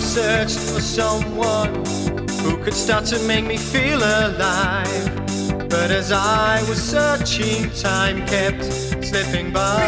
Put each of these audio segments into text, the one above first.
searched for someone who could start to make me feel alive. But as I was searching, time kept slipping by.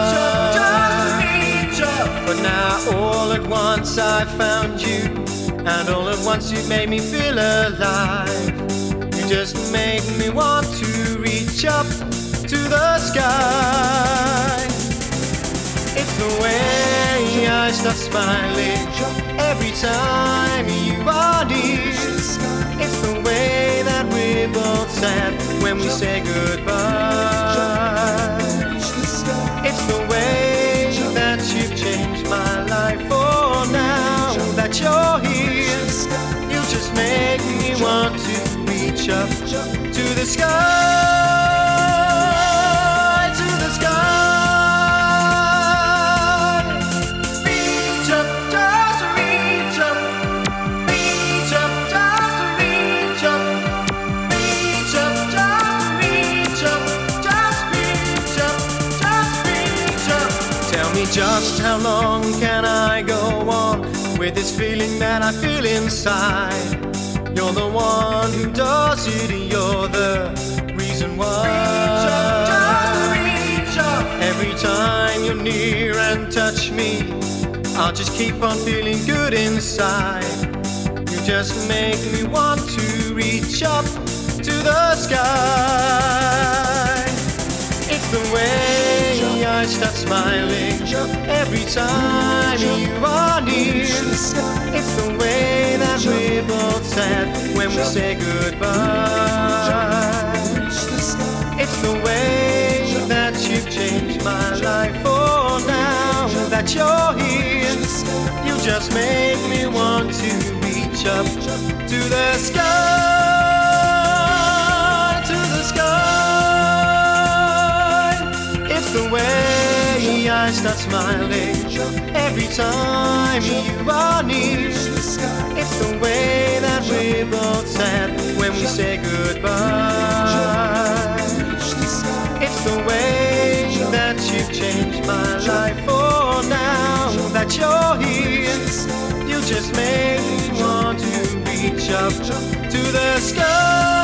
But now all at once I found you, and all at once you made me feel alive. You just make me want to reach up to the sky. It's the way I start smiling every time you are near. It's the way that we're both sad when we say goodbye. It's the way that you've changed my life. Oh, now that you're here, you just make me want to reach up to the sky, to the sky. Reach up, just reach up. Reach up, just reach up. Reach up, just reach up. Just reach up, just reach up. Tell me just how long can I go on with this feeling that I feel inside? You're the one who does it, you're the reason why. Reach up, just reach up. Every time you're near and touch me, I'll just keep on feeling good inside. You just make me want to reach up to the sky. It's the way I start smiling every time you are near. It's the way that we're both sad when we say goodbye. It's the way that you've changed my life. Oh, now that you're here, you just make me want to reach up to the sky, to the sky. It's the way I start smiling every time you are near. It's the way that we're both sad when we say goodbye. It's the way that you've changed my life. Oh, now that you're here, you just make me want to reach up to the sky.